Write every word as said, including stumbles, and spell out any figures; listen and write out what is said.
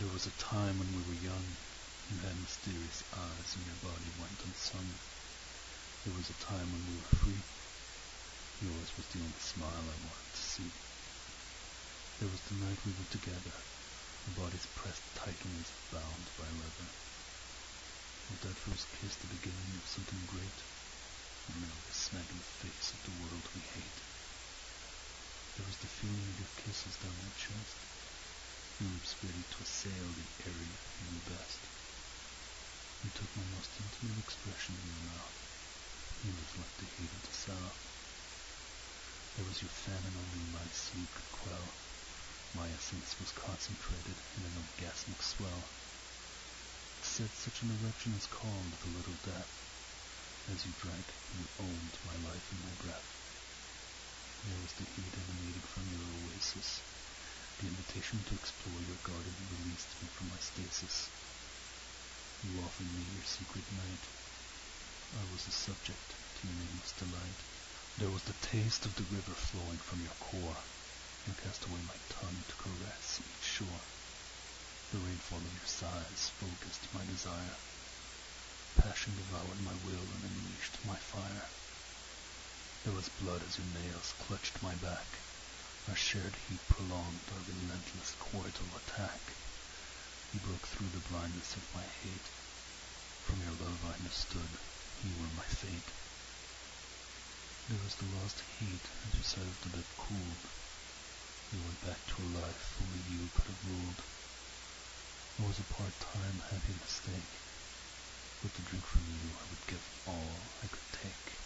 There was a time when we were young. You had mysterious eyes and your body went unsung. There was a time when we were free. Yours was the only smile I wanted to see. There was the night we were together, our bodies pressed tightly as if bound by leather. Was that first kiss the beginning of something great, or merely a smack in the face of the world we hate? There was the feeling of your kisses down my chest, your lips ready to assail the area you knew best. You took my most intimate expression in your mouth. Yours like the heat of the south. There was your famine only my sleep could quell. My essence was concentrated in an orgasmic swell. It said such an erection is called the little death. As you drank, you owned my life in my breath. There was the heat emanating from your oasis. The invitation to explore your garden released me from my stasis. You offered me your secret night. I was a subject to your nameless delight. There was the taste of the river flowing from your core. You cast away my tongue to caress each shore. The rainfall of your sighs focused my desire. Passion devoured my will and unleashed my fire. There was blood as your nails clutched my back. Our shared heat prolonged our relentless coital attack. You broke through the blindness of my hate. From your love I understood you were my fate. There was the lost heat as your side of the bed cooled. You went back to a life only you could have ruled. It was a part-time happy mistake. With the drink from you I would give all I could take.